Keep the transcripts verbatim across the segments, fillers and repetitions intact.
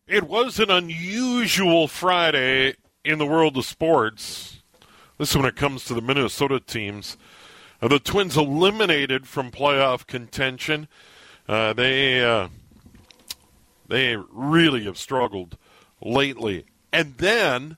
It was an unusual Friday in the world of sports. This is when it comes to the Minnesota teams. Uh, the Twins eliminated from playoff contention. Uh, they uh, they really have struggled lately. And then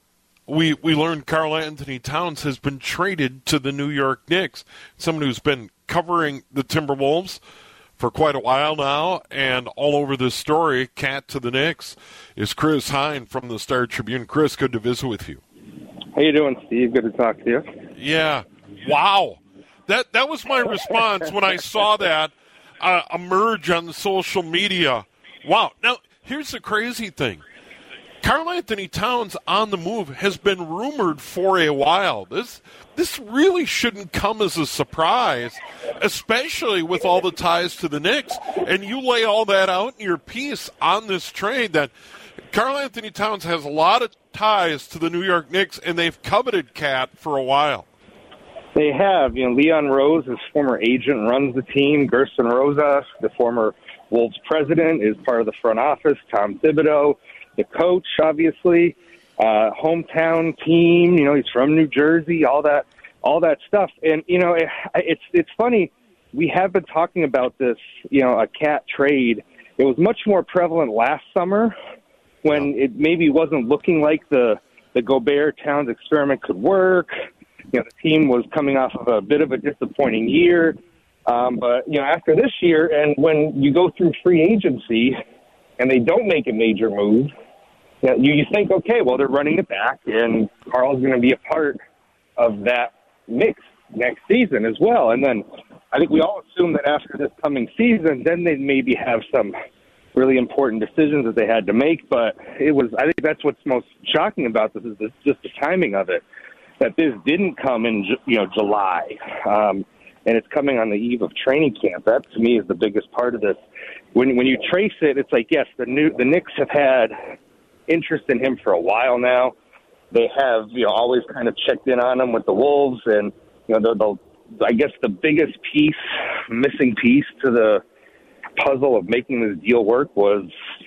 we we learned Karl Anthony Towns has been traded to the New York Knicks, someone who's been covering the Timberwolves for quite a while now, and all over this story, cat to the Knicks, is Chris Hine from the Star Tribune. Chris, good to visit with you. How you doing, Steve? Good to talk to you. Yeah. Wow. That that was my response when I saw that uh, emerge on the social media. Wow. Now, here's the crazy thing. Karl Anthony Towns on the move has been rumored for a while. This this really shouldn't come as a surprise, especially with all the ties to the Knicks. And you lay all that out in your piece on this trade that Karl Anthony Towns has a lot of ties to the New York Knicks, and they've coveted Cat for a while. They have. You know, Leon Rose, his former agent, runs the team. Gerson Rosas, the former Wolves president, is part of the front office. Tom Thibodeau, the coach, obviously, uh, hometown team. You know, he's from New Jersey. All that, all that stuff. And you know, it, it's it's funny. We have been talking about this. You know, a Cat trade. It was much more prevalent last summer when it maybe wasn't looking like the the Gobert Towns experiment could work. You know, the team was coming off of a bit of a disappointing year. Um, but you know, after this year, and when you go through free agency and they don't make a major move, you know, you, you think, okay, well, they're running it back, and Karl's going to be a part of that mix next season as well. And then I think we all assume that after this coming season, then they maybe have some really important decisions that they had to make. But it was, I think that's what's most shocking about this is this, just the timing of it, that this didn't come in, you know, July. Um, and it's coming on the eve of training camp. That, to me, is the biggest part of this. When when you trace it, it's like, yes, the new the Knicks have had interest in him for a while now. They have, you know, always kind of checked in on him with the Wolves, and you know, the, the I guess the biggest piece, missing piece to the puzzle of making this deal work was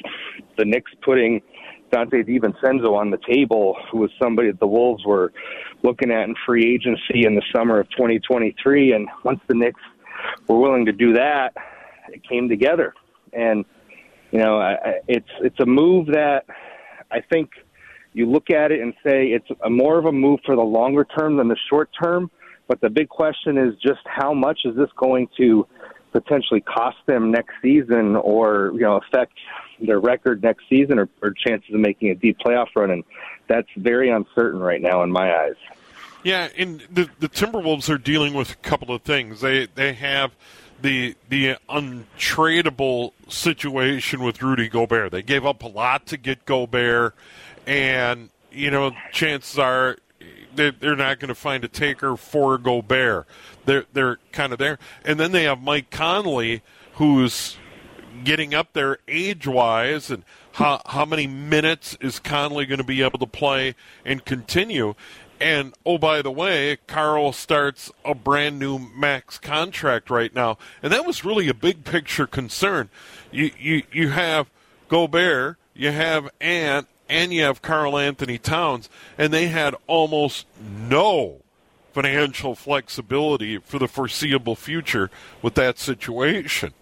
the Knicks putting Dante DiVincenzo on the table, who was somebody that the Wolves were looking at in free agency in the summer of twenty twenty-three. And once the Knicks were willing to do that, it came together. And, you know, I, it's it's a move that I think you look at it and say it's a more of a move for the longer term than the short term. But the big question is just how much is this going to potentially cost them next season, or, you know, affect their record next season, or, or chances of making a deep playoff run. And that's very uncertain right now in my eyes. Yeah, and the, the Timberwolves are dealing with a couple of things. They they have the the untradeable situation with Rudy Gobert. They gave up a lot to get Gobert, and, you know, chances are they're not going to find a taker for Gobert. They're they're kind of there. And then they have Mike Conley, who's getting up there age-wise, and how how many minutes is Conley going to be able to play and continue? And, oh, by the way, Karl starts a brand-new max contract right now. And that was really a big-picture concern. You, you, you have Gobert, you have Ant, and you have Karl Anthony Towns, and they had almost no financial flexibility for the foreseeable future with that situation.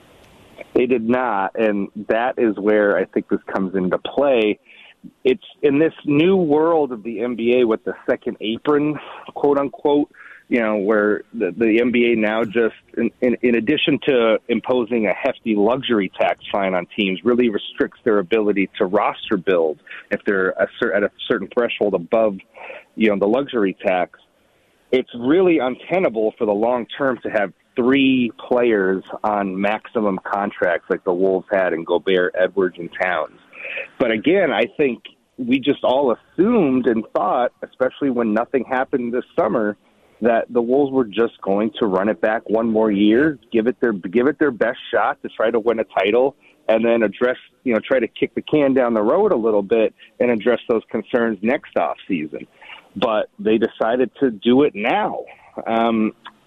They did not, and that is where I think this comes into play. It's in this new world of the N B A with the second apron, quote unquote, you know, where the, the N B A now just, in, in, in addition to imposing a hefty luxury tax fine on teams, really restricts their ability to roster build if they're a, at a certain threshold above, you know, the luxury tax. It's really untenable for the long term to have three players on maximum contracts like the Wolves had in Gobert, Edwards, and Towns. But again, I think we just all assumed and thought, especially when nothing happened this summer, that the Wolves were just going to run it back one more year, give it their give it their best shot to try to win a title, and then address, you know, try to kick the can down the road a little bit and address those concerns next off season. But they decided to do it now. Um,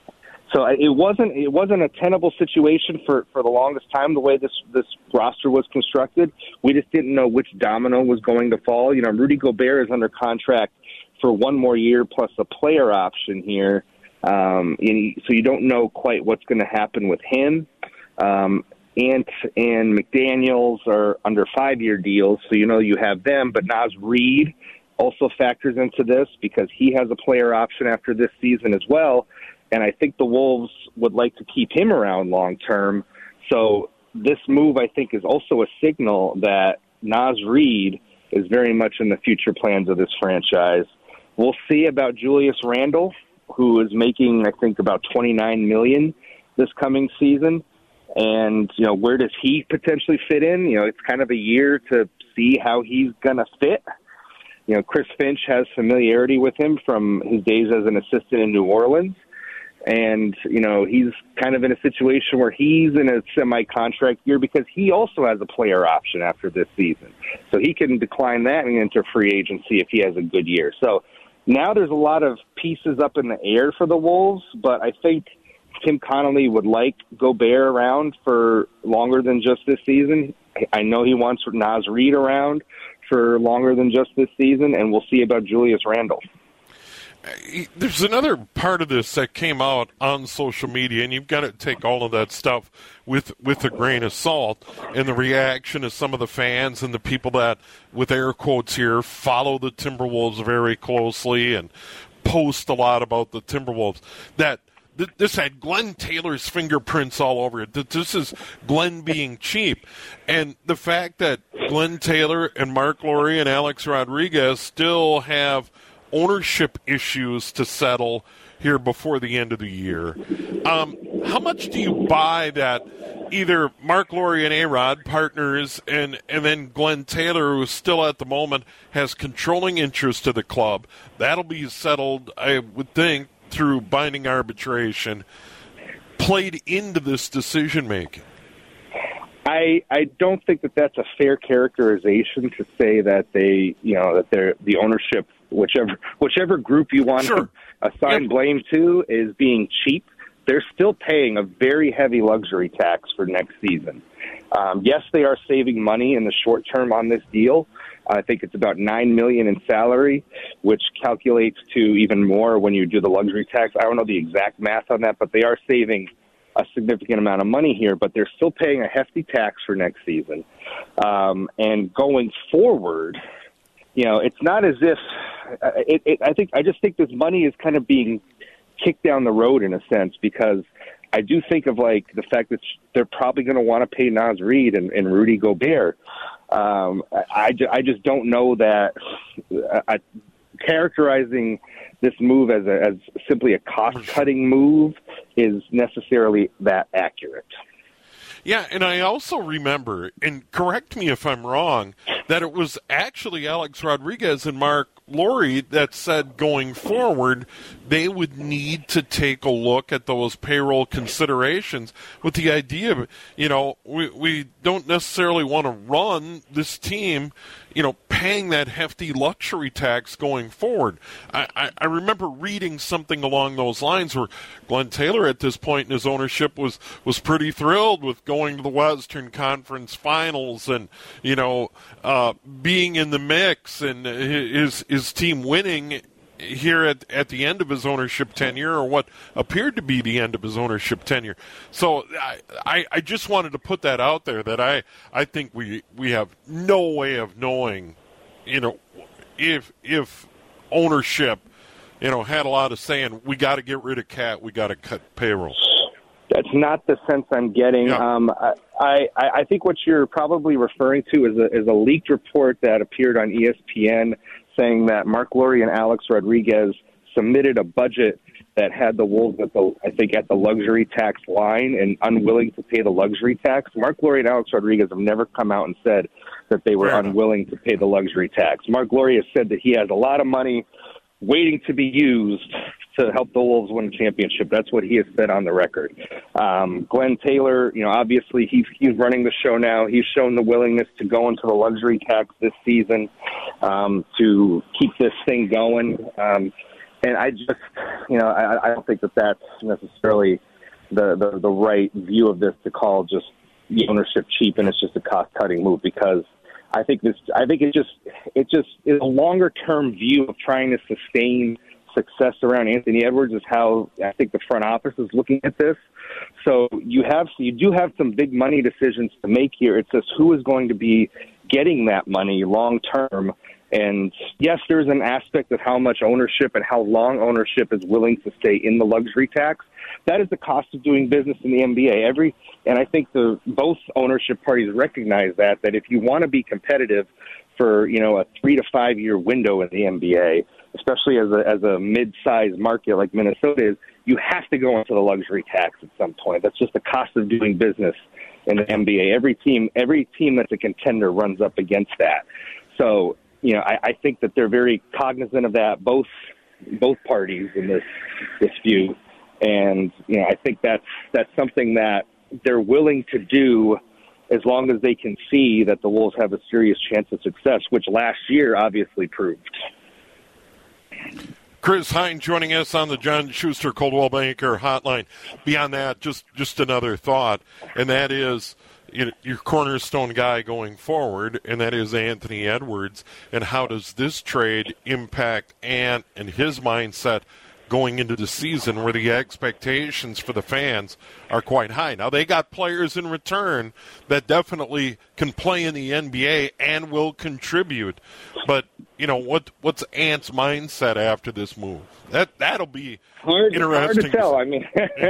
So it wasn't it wasn't a tenable situation for, for the longest time, the way this, this roster was constructed. We just didn't know which domino was going to fall. You know, Rudy Gobert is under contract for one more year plus a player option here. Um, and so you don't know quite what's going to happen with him. Um, Ant and McDaniels are under five-year deals, so you know you have them. But Naz Reid also factors into this because he has a player option after this season as well. And I think the Wolves would like to keep him around long-term. So this move, I think, is also a signal that Naz Reid is very much in the future plans of this franchise. We'll see about Julius Randle, who is making, I think, about twenty-nine million dollars this coming season. And, you know, where does he potentially fit in? You know, it's kind of a year to see how he's going to fit. You know, Chris Finch has familiarity with him from his days as an assistant in New Orleans. And, you know, he's kind of in a situation where he's in a semi-contract year because he also has a player option after this season. So he can decline that and enter free agency if he has a good year. So now there's a lot of pieces up in the air for the Wolves, but I think Tim Connolly would like Gobert around for longer than just this season. I know he wants Naz Reid around for longer than just this season, and we'll see about Julius Randle. There's another part of this that came out on social media, and you've got to take all of that stuff with with a grain of salt, and the reaction of some of the fans and the people that, with air quotes here, follow the Timberwolves very closely and post a lot about the Timberwolves, that th- this had Glenn Taylor's fingerprints all over it, that this is Glenn being cheap. And the fact that Glenn Taylor and Mark Lore and Alex Rodriguez still have ownership issues to settle here before the end of the year. Um, how much do you buy that either Mark Lore and A-Rod, partners, and, and then Glenn Taylor, who still at the moment has controlling interest to the club, that'll be settled, I would think, through binding arbitration, played into this decision-making? I, I don't think that that's a fair characterization to say that they, you know, that they're the ownership, whichever whichever group you want sure. to assign yep. blame to, is being cheap. They're still paying a very heavy luxury tax for next season. Um, yes, they are saving money in the short term on this deal. I think it's about nine million dollars in salary, which calculates to even more when you do the luxury tax. I don't know the exact math on that, but they are saving a significant amount of money here, but they're still paying a hefty tax for next season. Um, and going forward, you know, it's not as if it, it, I think I just think this money is kind of being kicked down the road in a sense, because I do think of like the fact that they're probably going to want to pay Naz Reid and, and Rudy Gobert. Um, I, I just don't know that uh, characterizing this move as a, as simply a cost-cutting move is necessarily that accurate. Yeah, and I also remember, and correct me if I'm wrong, that it was actually Alex Rodriguez and Mark Lore that said going forward they would need to take a look at those payroll considerations with the idea of, you know, we, we don't necessarily want to run this team, you know, paying that hefty luxury tax going forward. I, I, I remember reading something along those lines where Glenn Taylor at this point in his ownership was, was pretty thrilled with going to the Western Conference Finals and, you know, uh, being in the mix and his, his team winning here at, at the end of his ownership tenure, or what appeared to be the end of his ownership tenure. So I, I, I just wanted to put that out there, that I, I think we, we have no way of knowing, you know, if if ownership, you know, had a lot of saying, we got to get rid of Cat, we got to cut payroll. That's not the sense I'm getting. Yeah. Um, I, I, I think what you're probably referring to is a, is a leaked report that appeared on E S P N saying that Mark Lore and Alex Rodriguez submitted a budget that had the Wolves at the, I think, at the luxury tax line and unwilling to pay the luxury tax. Mark Lore and Alex Rodriguez have never come out and said that they were unwilling to pay the luxury tax. Mark Lore has said that he has a lot of money waiting to be used to help the Wolves win a championship. That's what he has said on the record. Um, Glenn Taylor, you know, obviously he's he's running the show now. He's shown the willingness to go into the luxury tax this season um, to keep this thing going. Um, and I just, you know, I, I don't think that that's necessarily the, the, the right view of this to call just the ownership cheap and it's just a cost-cutting move, because I think this, I think it just, it just is a longer-term view of trying to sustain success around Anthony Edwards is how I think the front office is looking at this. So you have, you do have some big money decisions to make here. It's just who is going to be getting that money long term. And yes, there's an aspect of how much ownership and how long ownership is willing to stay in the luxury tax. That is the cost of doing business in the N B A. Every, and I think the both ownership parties recognize that, that if you want to be competitive for, you know, a three to five year window in the N B A, especially as a, as a mid-sized market like Minnesota is, you have to go into the luxury tax at some point. That's just the cost of doing business in the N B A. Every team, every team that's a contender runs up against that. So, you know, I, I think that they're very cognizant of that, both both parties in this this view. And, you know, I think that's that's something that they're willing to do as long as they can see that the Wolves have a serious chance of success, which last year obviously proved. Chris Hine joining us on the John Schuster Coldwell Banker Hotline. Beyond that, just just another thought, and that is, you know, your cornerstone guy going forward, and that is Anthony Edwards. And how does this trade impact Ant and his mindset going into the season where the expectations for the fans are quite high? Now, they got players in return that definitely can play in the N B A and will contribute. But, you know, what what's Ant's mindset after this move? That, that'll be hard, interesting. Hard to tell. I mean,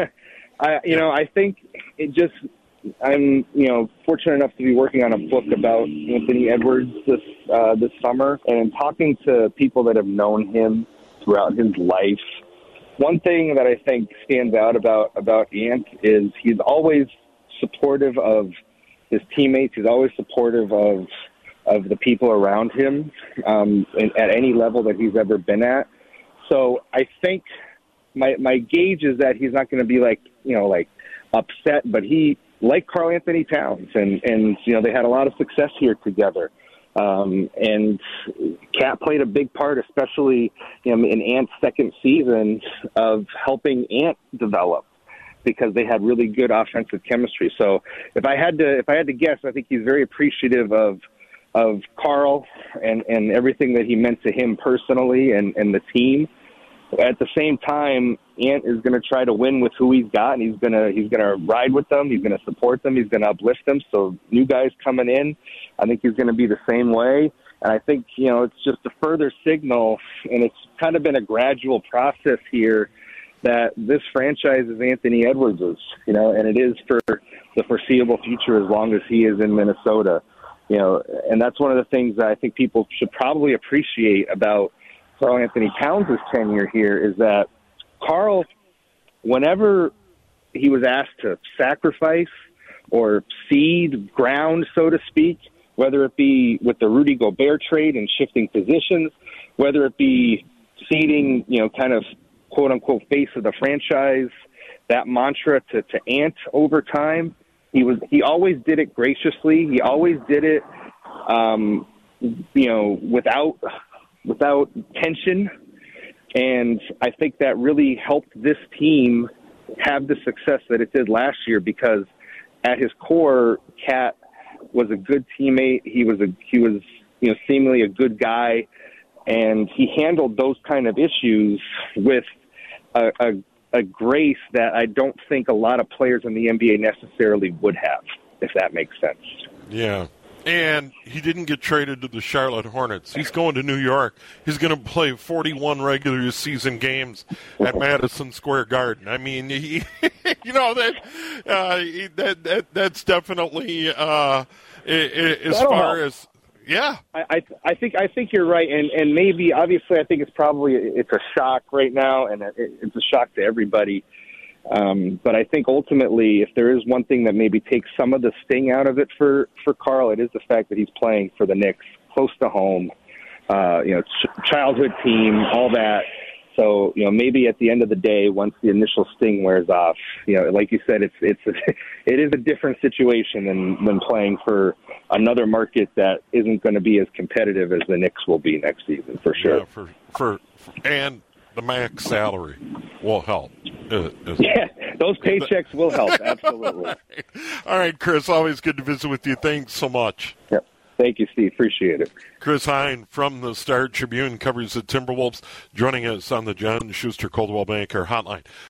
I you yeah. know, I think it just – I'm, you know, fortunate enough to be working on a book about Anthony Edwards this uh, this summer, and talking to people that have known him throughout his life. One thing that I think stands out about about Ant is he's always supportive of his teammates. He's always supportive of of the people around him um, at any level that he's ever been at. So I think my my gauge is that he's not going to be like, you know, like upset, but he, like Karl Anthony Towns, and, and you know, they had a lot of success here together. Um, and Cat played a big part, especially, you know, in Ant's second season, of helping Ant develop, because they had really good offensive chemistry. So if I had to, if I had to guess, I think he's very appreciative of of Karl and, and everything that he meant to him personally and, and the team. At the same time, Ant is going to try to win with who he's got, and he's going to he's going to ride with them. He's going to support them. He's going to uplift them. So new guys coming in, I think he's going to be the same way. And I think, you know, it's just a further signal, and it's kind of been a gradual process here, that this franchise is Anthony Edwards', you know, and it is for the foreseeable future as long as he is in Minnesota. You know, and that's one of the things that I think people should probably appreciate about Karl Anthony Towns' tenure here, is that Karl, whenever he was asked to sacrifice or cede ground, so to speak, whether it be with the Rudy Gobert trade and shifting positions, whether it be ceding, you know, kind of quote-unquote face of the franchise, that mantra to, to Ant over time, he was he always did it graciously. He always did it, um, you know, without without tension. And I think that really helped this team have the success that it did last year, because at his core, Cat was a good teammate. He was a he was you know seemingly a good guy, and he handled those kind of issues with a, a, a grace that I don't think a lot of players in the N B A necessarily would have, if that makes sense. Yeah. And he didn't get traded to the Charlotte Hornets. He's going to New York. He's going to play forty-one regular season games at Madison Square Garden. I mean, he, you know, that, uh, that that that's definitely uh, as far as yeah. I, I I think I think you're right, and and maybe obviously I think it's probably it's a shock right now, and it, it's a shock to everybody. Um, but I think ultimately, if there is one thing that maybe takes some of the sting out of it for, for Karl, it is the fact that he's playing for the Knicks, close to home, uh, you know, ch- childhood team, all that. So, you know, maybe at the end of the day, once the initial sting wears off, you know, like you said, it's it's a, it is a different situation than, than playing for another market that isn't going to be as competitive as the Knicks will be next season, for sure. Yeah, for, for, for and the max salary will help. Uh, yeah, those paychecks will help, absolutely. All right, Chris, always good to visit with you. Thanks so much. Yep. Thank you, Steve. Appreciate it. Chris Hine from the Star Tribune covers the Timberwolves, joining us on the John Schuster Coldwell Banker Hotline.